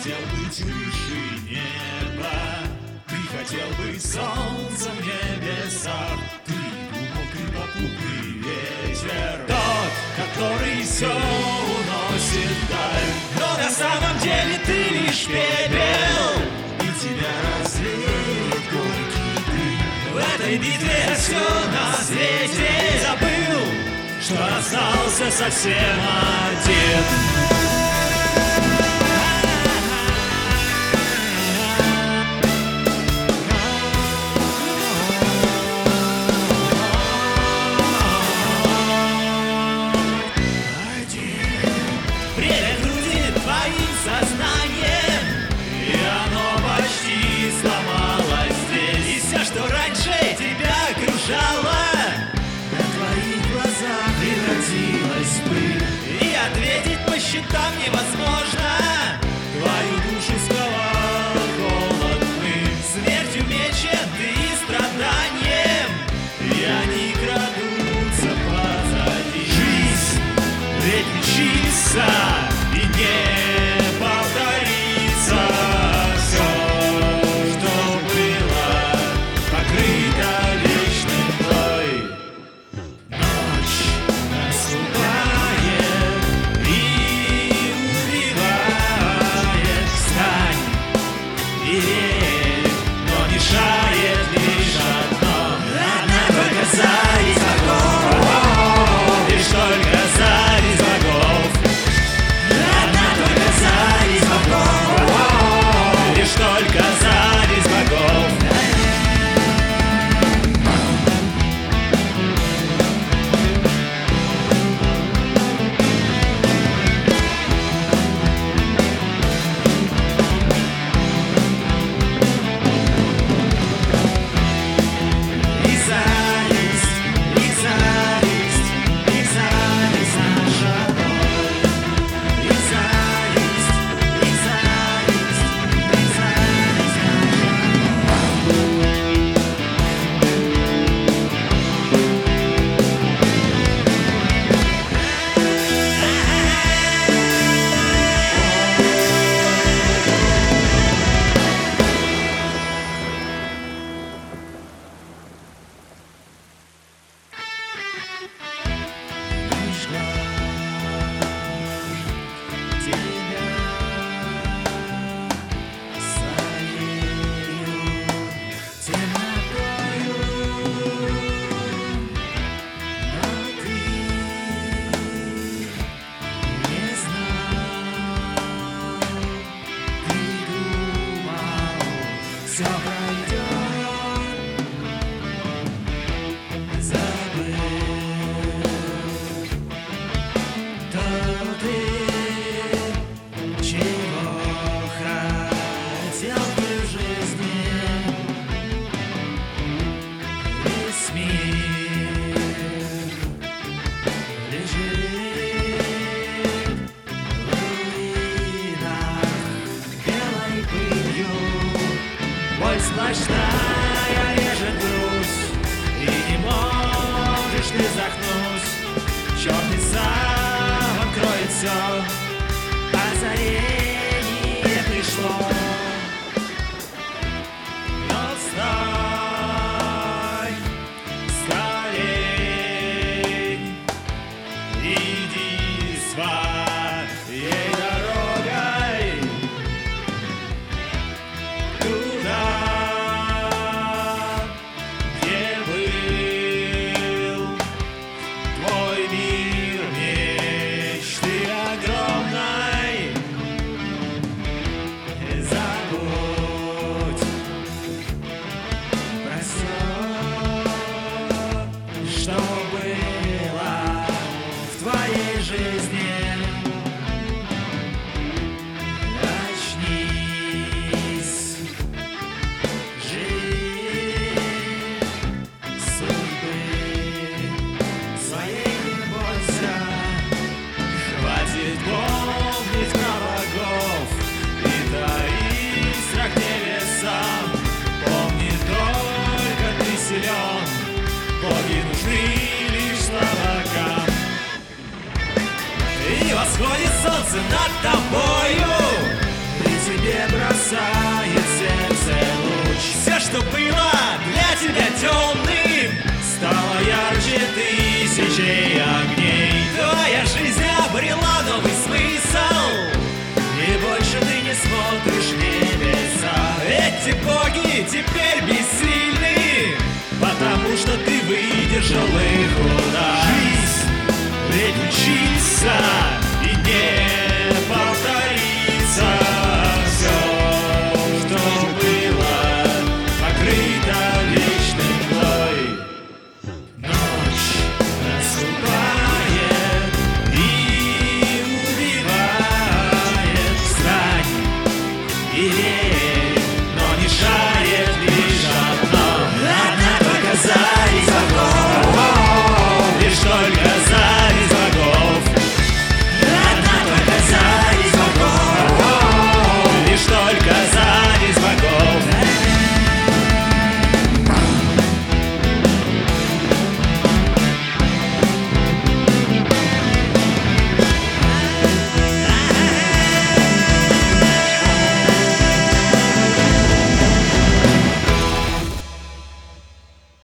хотел быть выше неба, ты хотел быть солнцем в небесах. Ты думал, ты попутный ветер, тот, который все уносит вдаль. Но на самом деле ты лишь пепел, и тебя развеет горький дым. В этой битве все на свете забыл, что остался совсем один. И ответить по счетам невозможно. Твою душу сковал холод хмель. Смертью мечен ты и страданием, и они крадутся позади. Жизнь ведь мчится и не повторится. Все, что было, покрыто вечной мглой. Ночь наступает и убивает. Встань и верь, но мешает лишь одно. Одна только зависть богов, лишь только зависть богов. Одна только зависть богов, лишь только зависть богов. Все пройдет, забыл, то ты чего хотел в жизни. Весь мир лежит в руинах белой пылью. Боль сплошная режет грудь, и не можешь ты вздохнуть. Черный саван кроет все, озарение пришло. Но встань с колен, иди своей дорогой туда, где был твой мир мечты огромной. Забудь про все, что было в твоей жизни. Очнись, живи судьбы своей не бойся. Хватит помнить про богов и таить страх небесам. Помни, только ты силен, боги нужны лишь слабакам. И восходит солнце над тобою, и тысячей огней. Твоя жизнь обрела новый смысл, и больше ты не смотришь в небеса. Эти боги теперь бессильны, потому что ты выдержал их